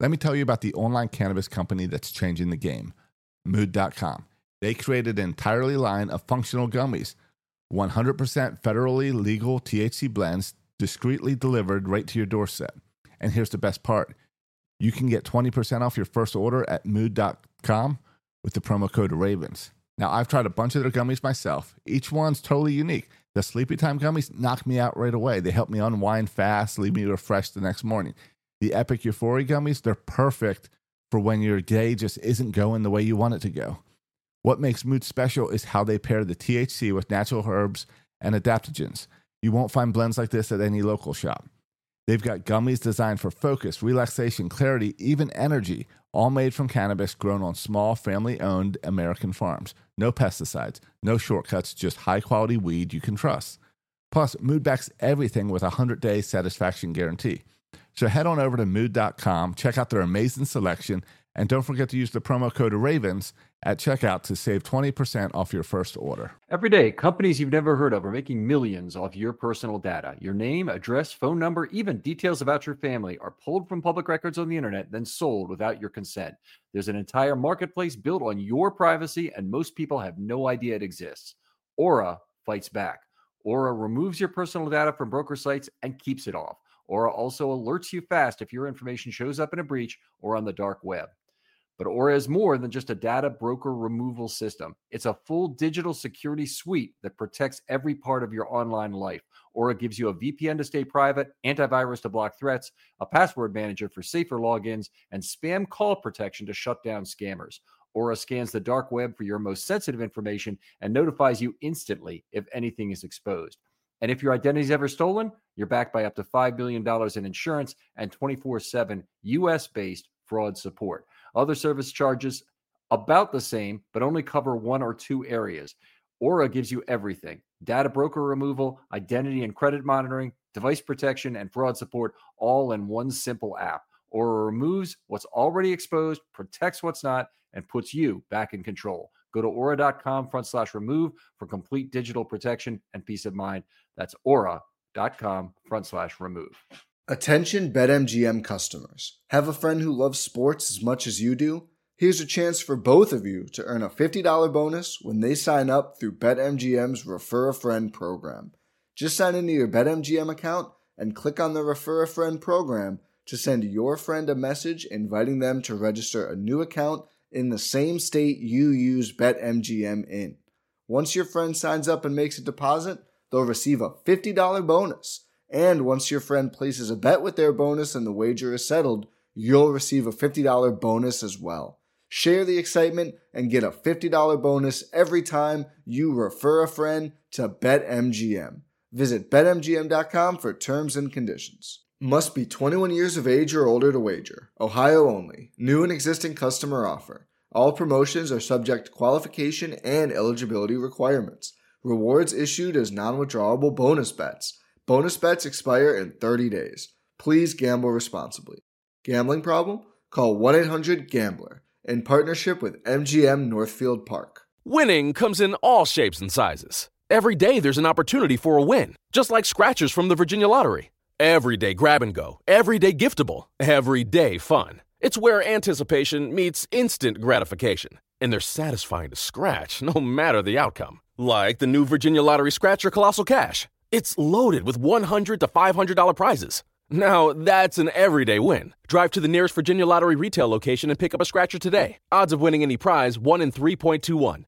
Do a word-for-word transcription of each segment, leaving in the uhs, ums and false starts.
Let me tell you about the online cannabis company that's changing the game, mood dot com. They created an entirely line of functional gummies, one hundred percent federally legal T H C blends, discreetly delivered right to your doorstep. And here's the best part. You can get twenty percent off your first order at mood dot com with the promo code RAVENS. Now, I've tried a bunch of their gummies myself. Each one's totally unique. The Sleepy Time gummies knock me out right away. They help me unwind fast, leave me refreshed the next morning. The Epic Euphoria gummies, they're perfect for when your day just isn't going the way you want it to go. What makes Mood special is how they pair the T H C with natural herbs and adaptogens. You won't find blends like this at any local shop. They've got gummies designed for focus, relaxation, clarity, even energy, all made from cannabis grown on small, family-owned American farms. No pesticides, no shortcuts, just high-quality weed you can trust. Plus, Mood backs everything with a hundred-day satisfaction guarantee. So head on over to mood dot com, check out their amazing selection, and don't forget to use the promo code RAVENS at checkout to save twenty percent off your first order. Every day, companies you've never heard of are making millions off your personal data. Your name, address, phone number, even details about your family are pulled from public records on the internet, then sold without your consent. There's an entire marketplace built on your privacy, and most people have no idea it exists. Aura fights back. Aura removes your personal data from broker sites and keeps it off. Aura also alerts you fast if your information shows up in a breach or on the dark web. But Aura is more than just a data broker removal system. It's a full digital security suite that protects every part of your online life. Aura gives you a V P N to stay private, antivirus to block threats, a password manager for safer logins, and spam call protection to shut down scammers. Aura scans the dark web for your most sensitive information and notifies you instantly if anything is exposed. And if your identity is ever stolen, you're backed by up to five billion dollars in insurance and twenty-four seven U S-based fraud support. Other service charges about the same, but only cover one or two areas. Aura gives you everything: data broker removal, identity and credit monitoring, device protection, and fraud support, all in one simple app. Aura removes what's already exposed, protects what's not, and puts you back in control. Go to aura.com front slash remove for complete digital protection and peace of mind. That's aura.com front slash remove. Attention BetMGM customers. Have a friend who loves sports as much as you do? Here's a chance for both of you to earn a fifty dollars bonus when they sign up through BetMGM's Refer a Friend program. Just sign into your BetMGM account and click on the Refer a Friend program to send your friend a message inviting them to register a new account in the same state you use BetMGM in. Once your friend signs up and makes a deposit, they'll receive a fifty dollars bonus. And once your friend places a bet with their bonus and the wager is settled, you'll receive a fifty dollars bonus as well. Share the excitement and get a fifty dollars bonus every time you refer a friend to BetMGM. Visit bet M G M dot com for terms and conditions. Must be twenty-one years of age or older to wager. Ohio only. New and existing customer offer. All promotions are subject to qualification and eligibility requirements. Rewards issued as non-withdrawable bonus bets. Bonus bets expire in thirty days. Please gamble responsibly. Gambling problem? Call one eight hundred gambler in partnership with M G M Northfield Park. Winning comes in all shapes and sizes. Every day there's an opportunity for a win, just like scratchers from the Virginia Lottery. Every day grab and go, every day giftable, every day fun. It's where anticipation meets instant gratification, and they're satisfying to scratch no matter the outcome. Like the new Virginia Lottery Scratcher Colossal Cash. It's loaded with one hundred to five hundred dollars prizes. Now, that's an everyday win. Drive to the nearest Virginia Lottery retail location and pick up a scratcher today. Odds of winning any prize, one in three point two one.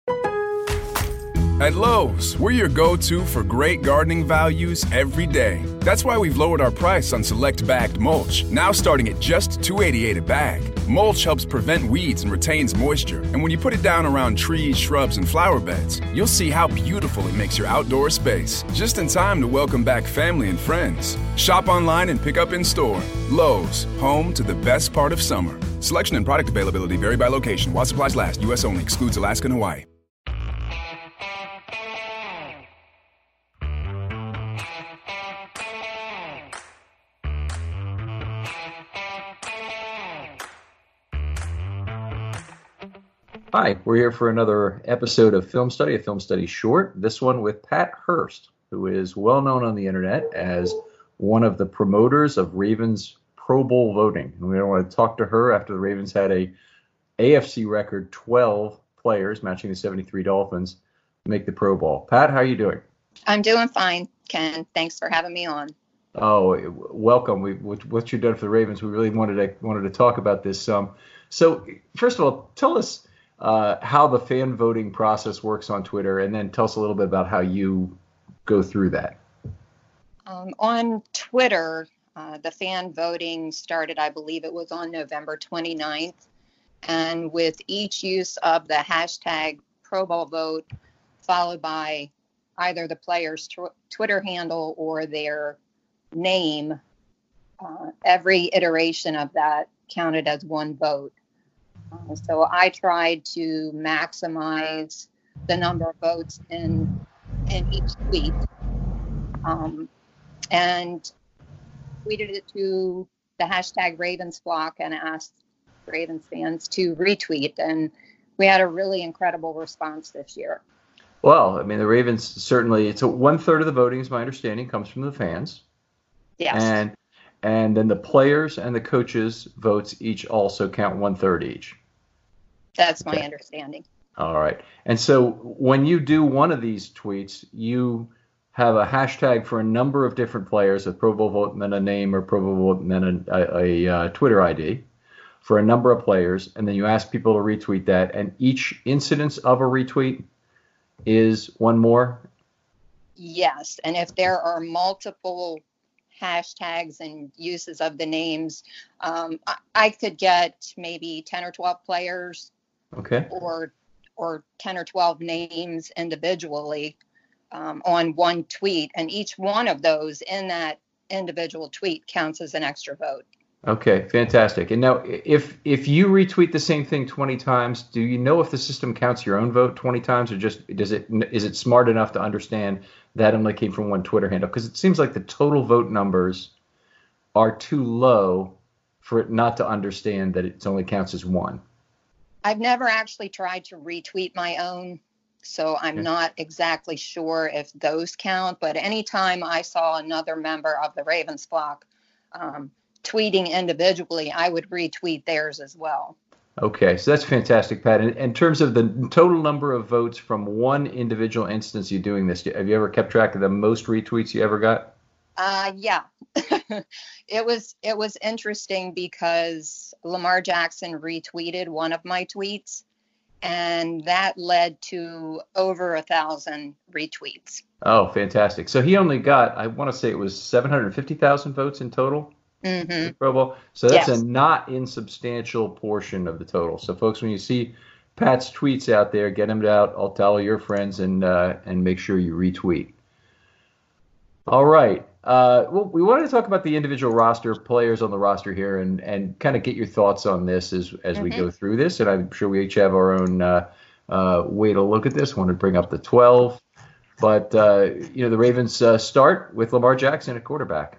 At Lowe's, we're your go-to for great gardening values every day. That's why we've lowered our price on select bagged mulch, now starting at just two dollars and eighty-eight cents a bag. Mulch helps prevent weeds and retains moisture, and when you put it down around trees, shrubs, and flower beds, you'll see how beautiful it makes your outdoor space. Just in time to welcome back family and friends. Shop online and pick up in store. Lowe's, home to the best part of summer. Selection and product availability vary by location. While supplies last, U S only. Excludes Alaska and Hawaii. Hi, we're here for another episode of Film Study, a Film Study short. This one with Pat Hurst, who is well known on the internet as one of the promoters of Ravens Pro Bowl voting. And we want to talk to her after the Ravens had a A F C record twelve players matching the seventy-three Dolphins make the Pro Bowl. Pat, how are you doing? I'm doing fine, Ken. Thanks for having me on. Oh, welcome. We, what you've done for the Ravens, we really wanted to wanted to talk about this some. Um, so, first of all, tell us uh, how the fan voting process works on Twitter, and then tell us a little bit about how you go through that. Um, on Twitter, uh, the fan voting started, I believe it was on November twenty-ninth. And with each use of the hashtag Pro Bowl vote, followed by either the player's tw- Twitter handle or their name, uh, every iteration of that counted as one vote. Uh, so I tried to maximize the number of votes in in each tweet, um, and tweeted it to the hashtag Ravensflock and asked Ravens fans to retweet, and we had a really incredible response this year. Well, I mean, the Ravens certainly, it's a one third of the voting, is my understanding, comes from the fans. Yes. And and then the players and the coaches' votes each also count one third each. That's my okay. understanding. All right. And so when you do one of these tweets, you have a hashtag for a number of different players, a Pro Bowl vote and then a name, or Pro Bowl vote and then a, a, a, a Twitter I D for a number of players. And then you ask people to retweet that. And each incidence of a retweet is one more? Yes. And if there are multiple hashtags and uses of the names, um, I, I could get maybe ten or twelve players, okay, or or ten or twelve names individually um, on one tweet, and each one of those in that individual tweet counts as an extra vote. Okay, fantastic. And now, if if you retweet the same thing twenty times, do you know if the system counts your own vote twenty times, or just does it is it smart enough to understand that only came from one Twitter handle? Because it seems like the total vote numbers are too low for it not to understand that it only counts as one. I've never actually tried to retweet my own, so I'm okay. not exactly sure if those count. But anytime I saw another member of the Ravens flock um, tweeting individually, I would retweet theirs as well. Okay, so that's fantastic, Pat. In, in terms of the total number of votes from one individual instance you doing this, have you ever kept track of the most retweets you ever got? Uh, yeah. it was it was interesting because Lamar Jackson retweeted one of my tweets, and that led to over a thousand retweets. Oh, fantastic. So he only got, I want to say it was seven hundred fifty thousand votes in total? Mm-hmm. Pro Bowl. So that's yes. a not insubstantial portion of the total. So folks, when you see Pat's tweets out there, get them out. I'll tell your friends and uh, and make sure you retweet. All right. Uh, well, we wanted to talk about the individual roster players on the roster here, and and kind of get your thoughts on this as as mm-hmm. we go through this. And I'm sure we each have our own uh, uh, way to look at this. I want to bring up the twelve, but uh, you know the Ravens uh, start with Lamar Jackson at quarterback.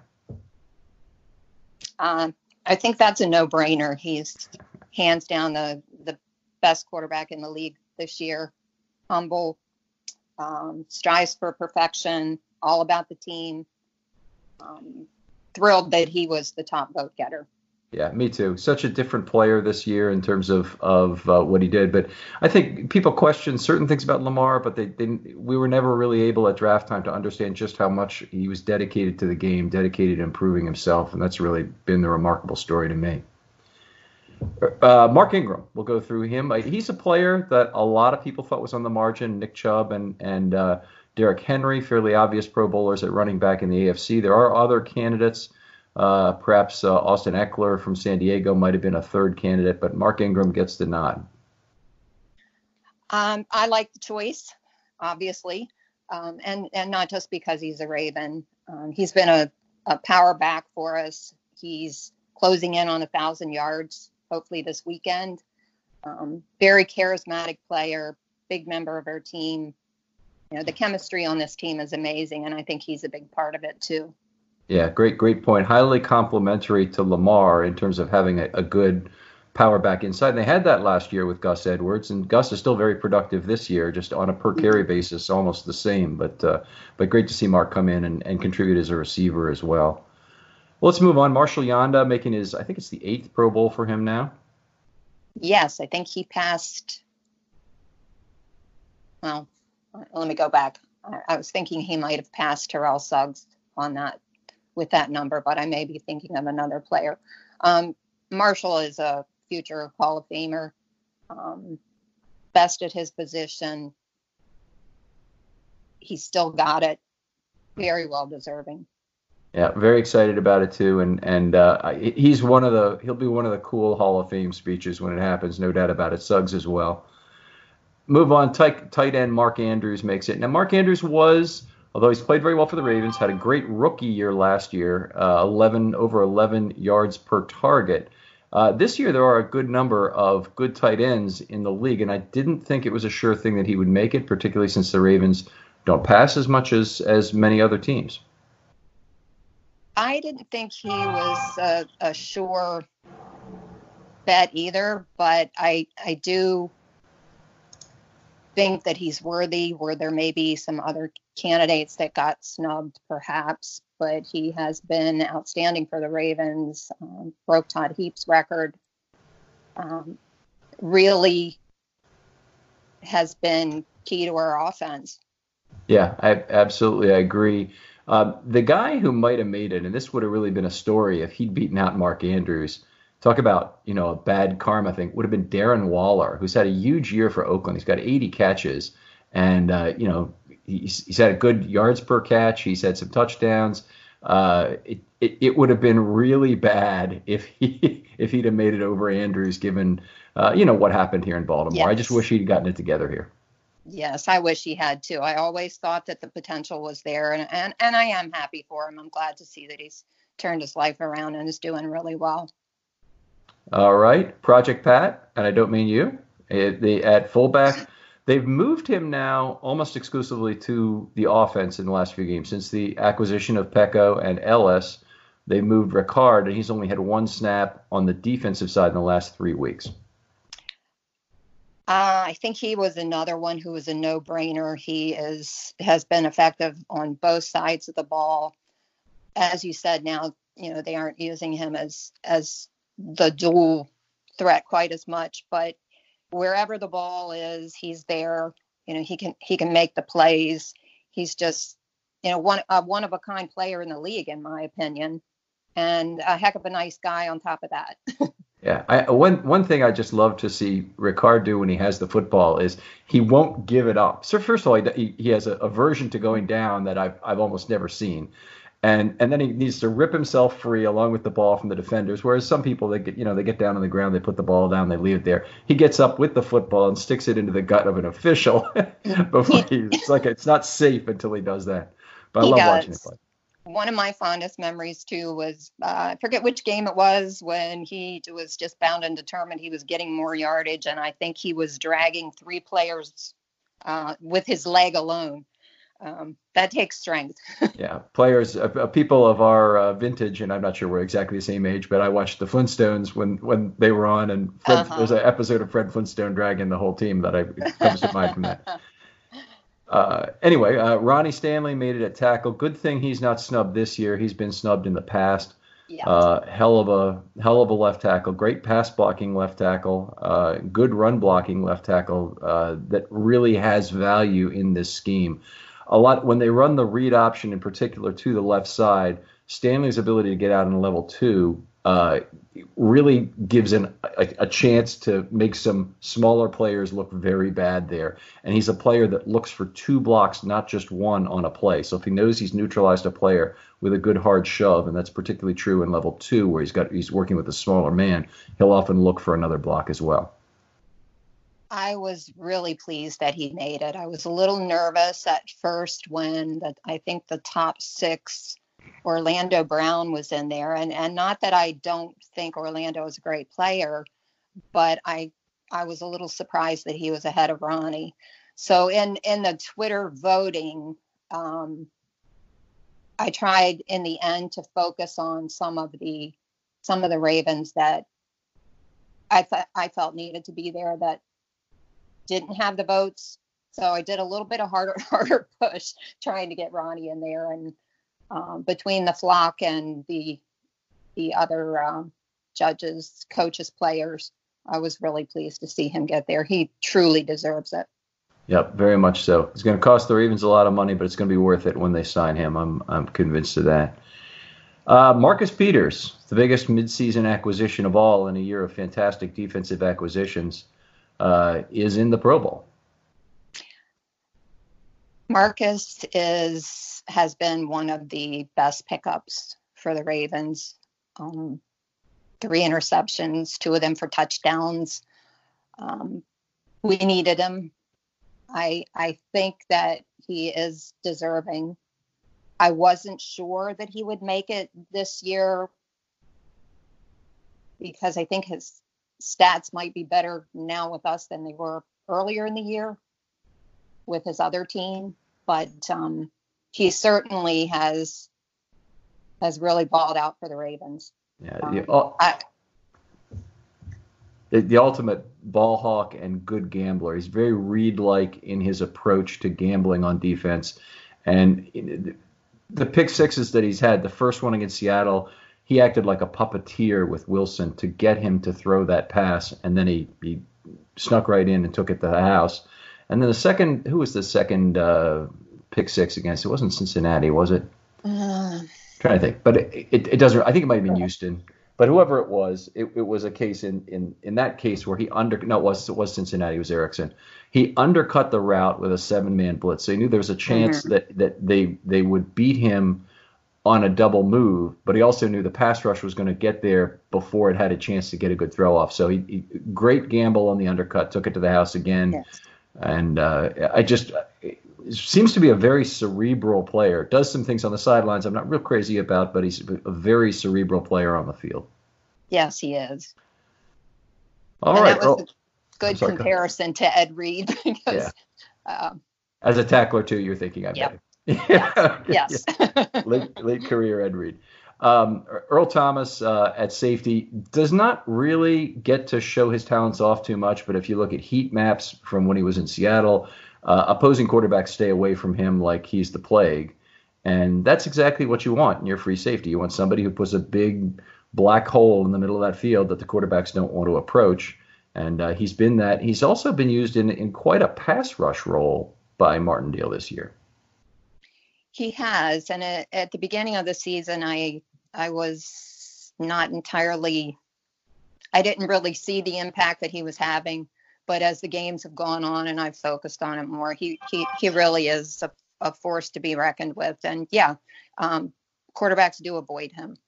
Um, I think that's a no-brainer. He's hands down the, the best quarterback in the league this year. Humble, um, strives for perfection, all about the team. Um, thrilled that he was the top vote getter. Yeah, me too. Such a different player this year in terms of of uh, what he did. But I think people question certain things about Lamar, but they didn't. We were never really able at draft time to understand just how much he was dedicated to the game, dedicated to improving himself, and that's really been the remarkable story to me. Uh, Mark Ingram, we'll go through him. He's a player that a lot of people thought was on the margin. Nick Chubb and and uh, Derrick Henry, fairly obvious Pro Bowlers at running back in the A F C. There are other candidates. Uh, perhaps uh, Austin Eckler from San Diego might have been a third candidate, but Mark Ingram gets the nod. Um, I like the choice, obviously, um, and, and not just because he's a Raven. Um, he's been a, a power back for us. He's closing in on a thousand yards, hopefully this weekend. Um, very charismatic player, big member of our team. You know, the chemistry on this team is amazing, and I think he's a big part of it too. Yeah, great, great point. Highly complimentary to Lamar in terms of having a, a good power back inside. And they had that last year with Gus Edwards, and Gus is still very productive this year, just on a per carry basis, almost the same. But uh, but great to see Mark come in and, and contribute as a receiver as well. Well, let's move on. Marshall Yanda making his, I think it's the eighth Pro Bowl for him now. Yes, I think he passed. Well, let me go back. I, I was thinking he might have passed Terrell Suggs on that with that number, but I may be thinking of another player. Um, Marshall is a future Hall of Famer, um, best at his position. He's still got it. Very well deserving. Yeah, very excited about it too, and and uh, he's one of the he'll be one of the cool Hall of Fame speeches when it happens, no doubt about it. Suggs as well. Move on. Tight, tight end Mark Andrews makes it. Now Mark Andrews was, although he's played very well for the Ravens, had a great rookie year last year, uh, eleven over eleven yards per target. Uh, this year there are a good number of good tight ends in the league, and I didn't think it was a sure thing that he would make it, particularly since the Ravens don't pass as much as as many other teams. I didn't think he was a, a sure bet either, but I I do think that he's worthy, where there may be some other candidates that got snubbed perhaps, but he has been outstanding for the Ravens, um, broke Todd Heap's record, um, really has been key to our offense. Yeah, I absolutely I agree. Uh, the guy who might have made it, and this would have really been a story if he'd beaten out Mark Andrews. Talk about, you know, a bad karma thing. Would have been Darren Waller, who's had a huge year for Oakland. He's got eighty catches, and uh, you know he's, he's had a good yards per catch. He's had some touchdowns. Uh, it, it it would have been really bad if he if he'd have made it over Andrews, given uh, you know what happened here in Baltimore. Yes. I just wish he'd gotten it together here. Yes, I wish he had too. I always thought that the potential was there, and, and, and I am happy for him. I'm glad to see that he's turned his life around and is doing really well. All right, Project Pat, and I don't mean you, it, the, at fullback, they've moved him now almost exclusively to the offense in the last few games. Since the acquisition of Pecco and Ellis, they moved Ricard, and he's only had one snap on the defensive side in the last three weeks. Uh, I think he was another one who was a no-brainer. He is has been effective on both sides of the ball. As you said, now you know they aren't using him as as the dual threat quite as much, but wherever the ball is, he's there. You know, he can he can make the plays. He's just you know one a one of a kind player in the league, in my opinion, and a heck of a nice guy on top of that. Yeah, I, one one thing I just love to see Ricard do when he has the football is he won't give it up. So first of all, he, he has a aversion to going down that I've I've almost never seen, and and then he needs to rip himself free along with the ball from the defenders. Whereas some people they get you know they get down on the ground, they put the ball down, they leave it there. He gets up with the football and sticks it into the gut of an official before he. It's like it's not safe until he does that. But I He love does. watching him play. One of my fondest memories too was uh, I forget which game it was when he was just bound and determined he was getting more yardage, and I think he was dragging three players uh, with his leg alone. Um, that takes strength. Yeah, players, uh, uh, people of our uh, vintage, and I'm not sure we're exactly the same age, but I watched the Flintstones when, when they were on, and Fred, Uh-huh. there's an episode of Fred Flintstone dragging the whole team that I it comes to mind from that. Uh, anyway, uh, Ronnie Stanley made it at tackle. Good thing he's not snubbed this year. He's been snubbed in the past. Yeah. Uh, hell of a hell of a left tackle. Great pass blocking left tackle. Uh, good run blocking left tackle uh, that really has value in this scheme. A lot when they run the read option in particular to the left side, Stanley's ability to get out in level two uh, really gives an, a, a chance to make some smaller players look very bad there. And he's a player that looks for two blocks, not just one on a play. So if he knows he's neutralized a player with a good hard shove, and that's particularly true in level two where he's got he's working with a smaller man, he'll often look for another block as well. I was really pleased that he made it. I was a little nervous at first when the, I think the top six Orlando Brown was in there, and and not that I don't think Orlando is a great player, but I I was a little surprised that he was ahead of Ronnie. So in in the Twitter voting, um, I tried in the end to focus on some of the some of the Ravens that I thought I felt needed to be there that didn't have the votes. So I did a little bit of harder harder push trying to get Ronnie in there, and Um, between the flock and the the other um, judges, coaches, players. I was really pleased to see him get there. He truly deserves it. Yep, very much so. It's going to cost the Ravens a lot of money, but it's going to be worth it when they sign him. I'm I'm convinced of that. Uh, Marcus Peters, the biggest midseason acquisition of all in a year of fantastic defensive acquisitions, uh, is in the Pro Bowl. Marcus is has been one of the best pickups for the Ravens. Um, three interceptions, two of them for touchdowns. Um, we needed him. I I think that he is deserving. I wasn't sure that he would make it this year because I think his stats might be better now with us than they were earlier in the year with his other team. But um, he certainly has has really balled out for the Ravens. Yeah, um, the, uh, I, the, the ultimate ball hawk and good gambler. He's very Reed-like in his approach to gambling on defense. And the pick sixes that he's had, the first one against Seattle, he acted like a puppeteer with Wilson to get him to throw that pass, and then he, he snuck right in and took it to the house. And then the second, who was the second uh, pick six against? It wasn't Cincinnati, was it? uh, I'm trying to think, but it, it, it doesn't. I think it might have been Houston, but whoever it was, it, it was a case in, in in that case where he under no, it was it was Cincinnati, it was Erickson. He undercut the route with a seven-man blitz, so he knew there was a chance mm-hmm. that that they they would beat him on a double move, but he also knew the pass rush was going to get there before it had a chance to get a good throw off. So he, he great gamble on the undercut, took it to the house again. yes. And uh, I just it seems to be a very cerebral player. Does some things on the sidelines I'm not real crazy about, but he's a very cerebral player on the field. Yes, he is. All and right. that was well, a good sorry, comparison to Ed Reed because, yeah. um, as a tackler too, you're thinking I Yep. bet. Yeah. yes. late late career Ed Reed. Um, Earl Thomas uh, at safety does not really get to show his talents off too much, but if you look at heat maps from when he was in Seattle, uh, opposing quarterbacks stay away from him like he's the plague. And that's exactly what you want in your free safety. You want somebody who puts a big black hole in the middle of that field that the quarterbacks don't want to approach. And uh, he's been that. He's also been used in, in quite a pass rush role by Martindale this year. He has, and at, at the beginning of the season, I I was not entirely, I didn't really see the impact that he was having, but as the games have gone on and I've focused on it more, he he he really is a, a force to be reckoned with, and yeah, um, quarterbacks do avoid him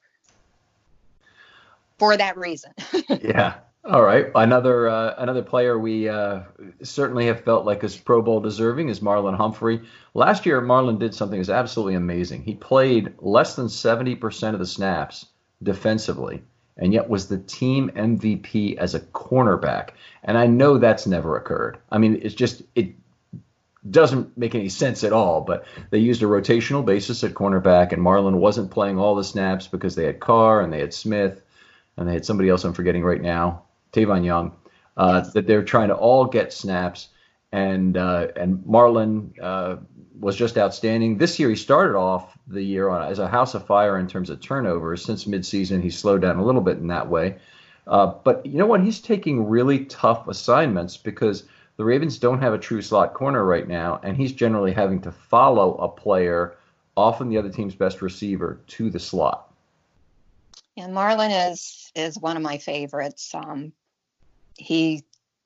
for that reason. Yeah. All right. Another uh, another player we uh, certainly have felt like is Pro Bowl deserving is Marlon Humphrey. Last year, Marlon did something that's absolutely amazing. He played less than seventy percent of the snaps defensively, and yet was the team M V P as a cornerback. And I know that's never occurred. I mean, it's just, it doesn't make any sense at all, but they used a rotational basis at cornerback, and Marlon wasn't playing all the snaps because they had Carr and they had Smith and they had somebody else I'm forgetting right now, Tavon Young, uh, that they're trying to all get snaps. And uh, and Marlon uh, was just outstanding. This year he started off the year on, as a house of fire in terms of turnovers. Since midseason, he slowed down a little bit in that way. Uh, but you know what? He's taking really tough assignments because the Ravens don't have a true slot corner right now, and he's generally having to follow a player, often the other team's best receiver, to the slot. And Marlon is is one of my favorites. Um, he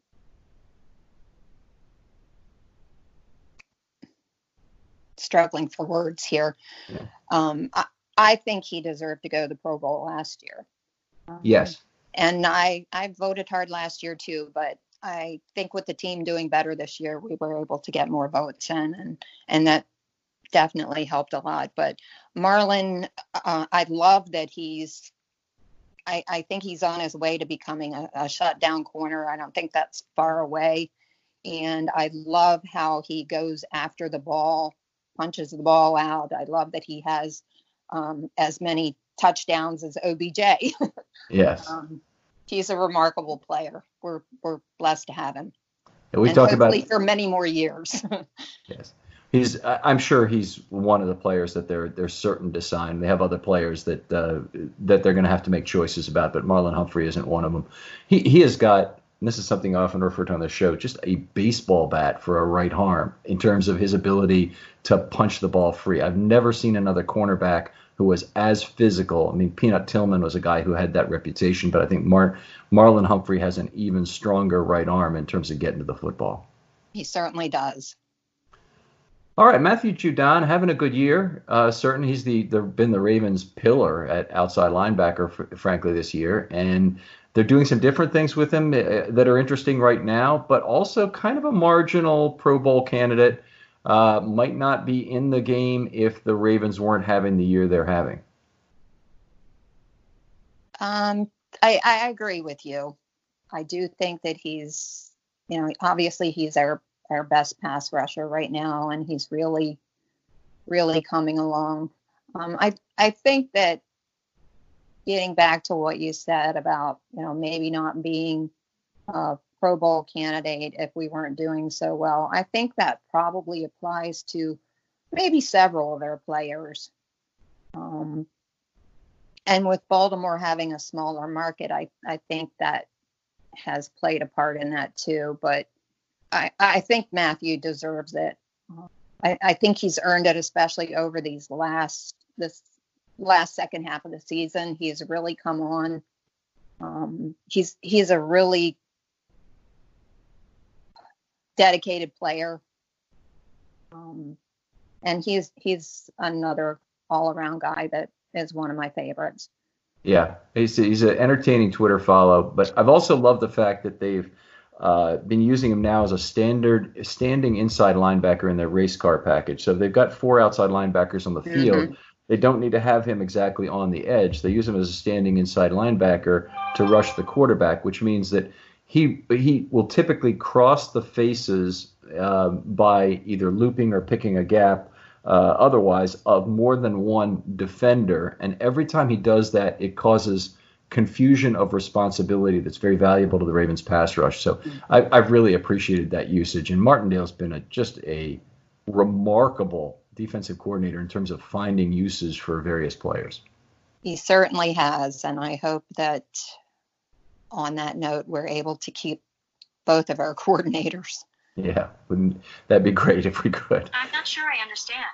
struggling for words here. Yeah. Um, I, I think he deserved to go to the Pro Bowl last year. Um, Yes. And I I voted hard last year too, but I think with the team doing better this year, we were able to get more votes in, and and that definitely helped a lot. But Marlon, uh, I love that he's. I, I think he's on his way to becoming a, a shutdown corner. I don't think that's far away. And I love how he goes after the ball, punches the ball out. I love that he has um, as many touchdowns as O B J. Yes. um, he's a remarkable player. We're we're blessed to have him. And we and talked about hopefully for many more years. yes. He's, I'm sure he's one of the players that they're they're certain to sign. They have other players that uh, that they're going to have to make choices about, but Marlon Humphrey isn't one of them. He he has got, and this is something I often refer to on the show, just a baseball bat for a right arm in terms of his ability to punch the ball free. I've never seen another cornerback who was as physical. I mean, Peanut Tillman was a guy who had that reputation, but I think Mar- Marlon Humphrey has an even stronger right arm in terms of getting to the football. He certainly does. All right, Matthew Judon having a good year. Uh, certain he's the, the been the Ravens' pillar at outside linebacker, fr- frankly, this year, and they're doing some different things with him uh, that are interesting right now, but also kind of a marginal Pro Bowl candidate. Uh, might not be in the game if the Ravens weren't having the year they're having. Um, I, I agree with you. I do think that he's, you know, obviously he's our, our best pass rusher right now, and he's really, really coming along. Um, I, I think that getting back to what you said about, you know, maybe not being a Pro Bowl candidate if we weren't doing so well, I think that probably applies to maybe several of their players. Um, and with Baltimore having a smaller market, I, I think that has played a part in that too. But I, I think Matthew deserves it. I, I think he's earned it, especially over these last this last second half of the season. He's really come on. Um, he's he's a really dedicated player, um, and he's he's another all-around guy that is one of my favorites. Yeah, he's he's an entertaining Twitter follow, but I've also loved the fact that they've uh, been using him now as a standard standing inside linebacker in their race car package. So they've got four outside linebackers on the field. Mm-hmm. They don't need to have him exactly on the edge. They use him as a standing inside linebacker to rush the quarterback, which means that he he will typically cross the faces uh, by either looping or picking a gap, uh, otherwise, of more than one defender. And every time he does that, it causes confusion of responsibility that's very valuable to the Ravens pass rush. So I, I've really appreciated that usage. And Martindale's been a, just a remarkable defensive coordinator in terms of finding uses for various players. He certainly has. And I hope that on that note, we're able to keep both of our coordinators. Yeah, wouldn't that'd be great if we could. I'm not sure I understand.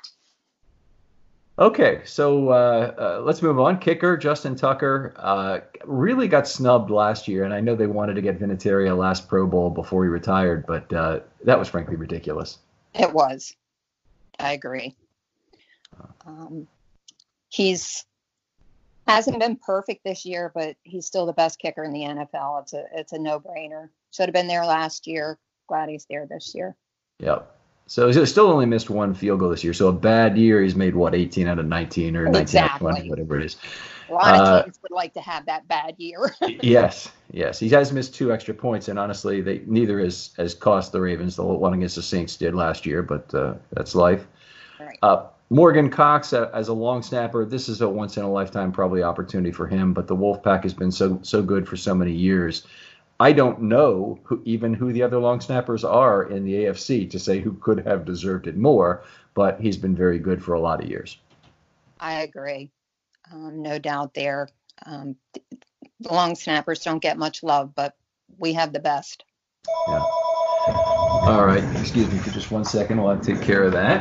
Okay, so uh, uh, let's move on. Kicker, Justin Tucker, uh, really got snubbed last year, and I know they wanted to get Vinatieri a last Pro Bowl before he retired, but uh, that was frankly ridiculous. It was. I agree. Um, he's hasn't been perfect this year, but he's still the best kicker in the N F L. It's a it's a no-brainer. Should have been there last year. Glad he's there this year. Yep. So he's still only missed one field goal this year. So a bad year, he's made, what, eighteen out of nineteen or nineteen exactly. out of twenty, whatever it is. A lot of uh, teams would like to have that bad year. yes, yes. He has missed two extra points, and honestly, they neither has, has cost the Ravens. The one against the Saints did last year, but uh, that's life. Right. Uh, Morgan Cox uh, as a long snapper, this is a once-in-a-lifetime probably opportunity for him, but the Wolfpack has been so so good for so many years. I don't know who, even who the other long snappers are in the A F C to say who could have deserved it more, but he's been very good for a lot of years. I agree. Um, no doubt there. Um, the long snappers don't get much love, but we have the best. Yeah. All right. Excuse me for just one second while I take care of that.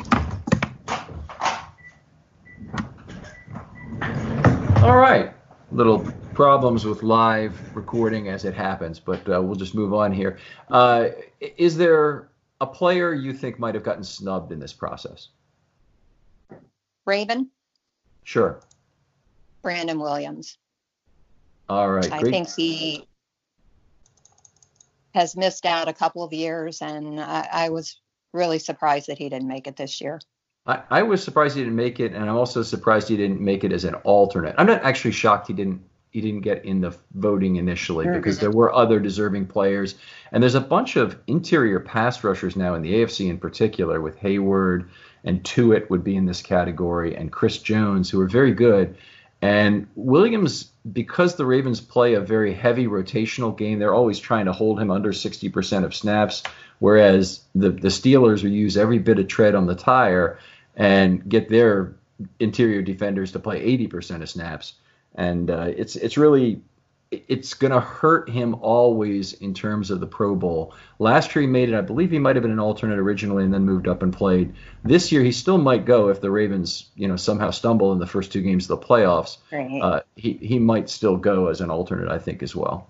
All right. Little problems with live recording as it happens, but uh, we'll just move on here. Uh, is there a player you think might have gotten snubbed in this process? Raven? Sure. Brandon Williams. All right. I Great. think he has missed out a couple of years, and I, I was really surprised that he didn't make it this year. I, I was surprised he didn't make it, and I'm also surprised he didn't make it as an alternate. I'm not actually shocked he didn't he didn't get in the voting initially, mm-hmm. because there were other deserving players. And there's a bunch of interior pass rushers now in the A F C in particular, with Hayward and Tuitt would be in this category, and Chris Jones, who are very good. And Williams, because the Ravens play a very heavy rotational game, they're always trying to hold him under sixty percent of snaps, whereas the, the Steelers will use every bit of tread on the tire and get their interior defenders to play eighty percent of snaps. And uh, it's it's really it's going to hurt him always in terms of the Pro Bowl. Last year he made it. I believe he might have been an alternate originally and then moved up and played. This year he still might go if the Ravens, you know, somehow stumble in the first two games of the playoffs. Right. Uh, he, he might still go as an alternate, I think, as well.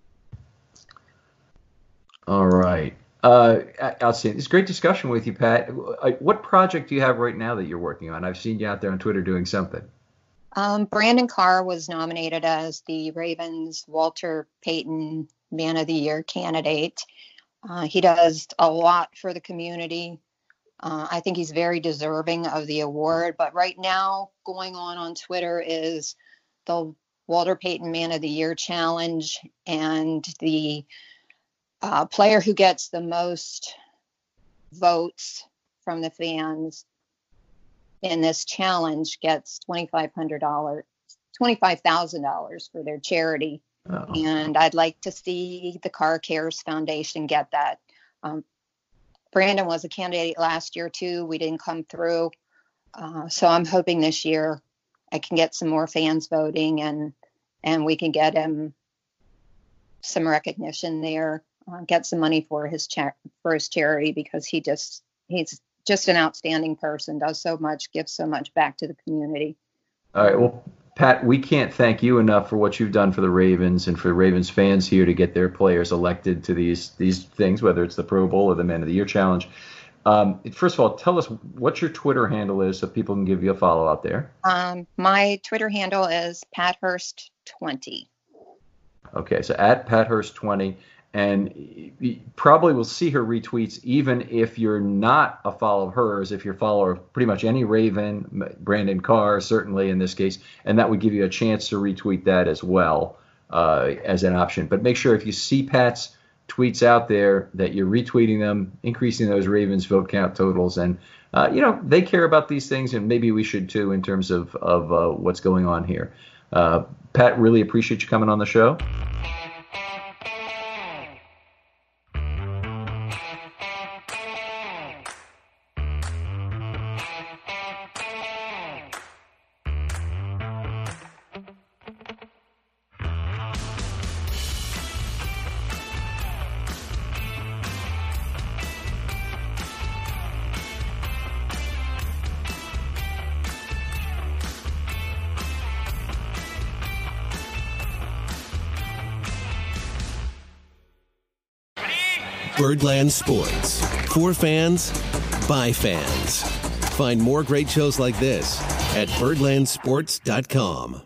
All right. Uh, outstanding. It's a great discussion with you, Pat. What project do you have right now that you're working on? I've seen you out there on Twitter doing something. Um, Brandon Carr was nominated as the Ravens Walter Payton Man of the Year candidate. Uh, he does a lot for the community. Uh, I think he's very deserving of the award. But right now, going on on Twitter is the Walter Payton Man of the Year challenge, and the uh, player who gets the most votes from the fans in this challenge gets twenty-five hundred dollars, twenty-five thousand dollars for their charity. Oh. And I'd like to see the Car Cares Foundation get that. Um, Brandon was a candidate last year too. We didn't come through. Uh, so I'm hoping this year I can get some more fans voting and, and we can get him some recognition there, uh, get some money for his cha- for his charity, because he just, he's just an outstanding person, does so much, gives so much back to the community. All right. Well, Pat, we can't thank you enough for what you've done for the Ravens and for Ravens fans here to get their players elected to these these things, whether it's the Pro Bowl or the Man of the Year Challenge. Um, first of all, tell us what your Twitter handle is so people can give you a follow out there. Um, my Twitter handle is Pat Hurst twenty. Okay, so at Pat Hurst twenty. And you probably will see her retweets, even if you're not a follower of hers, if you're a follower of pretty much any Raven, Brandon Carr, certainly in this case, and that would give you a chance to retweet that as well uh, as an option. But make sure if you see Pat's tweets out there that you're retweeting them, increasing those Ravens vote count totals. And, uh, you know, they care about these things, and maybe we should too in terms of, of uh, what's going on here. Uh, Pat, really appreciate you coming on the show. Birdland Sports. For fans, by fans. Find more great shows like this at birdland sports dot com.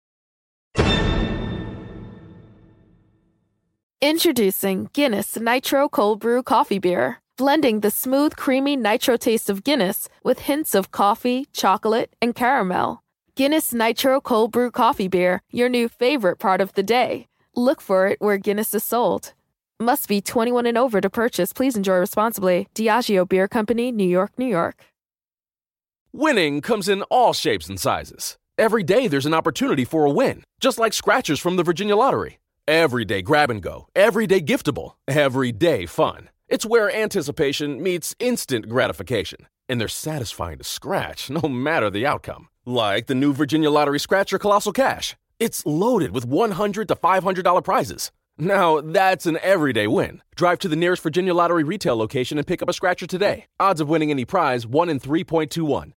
Introducing Guinness Nitro Cold Brew Coffee Beer. Blending the smooth, creamy nitro taste of Guinness with hints of coffee, chocolate, and caramel. Guinness Nitro Cold Brew Coffee Beer, your new favorite part of the day. Look for it where Guinness is sold. Must be twenty-one and over to purchase. Please enjoy responsibly. Diageo Beer Company, New York, New York. Winning comes in all shapes and sizes. Every day there's an opportunity for a win, just like scratchers from the Virginia Lottery. Every day grab and go, every day giftable, every day fun. It's where anticipation meets instant gratification, and they're satisfying to scratch no matter the outcome. Like the new Virginia Lottery Scratcher Colossal Cash. It's loaded with one hundred to five hundred dollars prizes. Now, that's an everyday win. Drive to the nearest Virginia Lottery retail location and pick up a scratcher today. Odds of winning any prize, one in three point two one.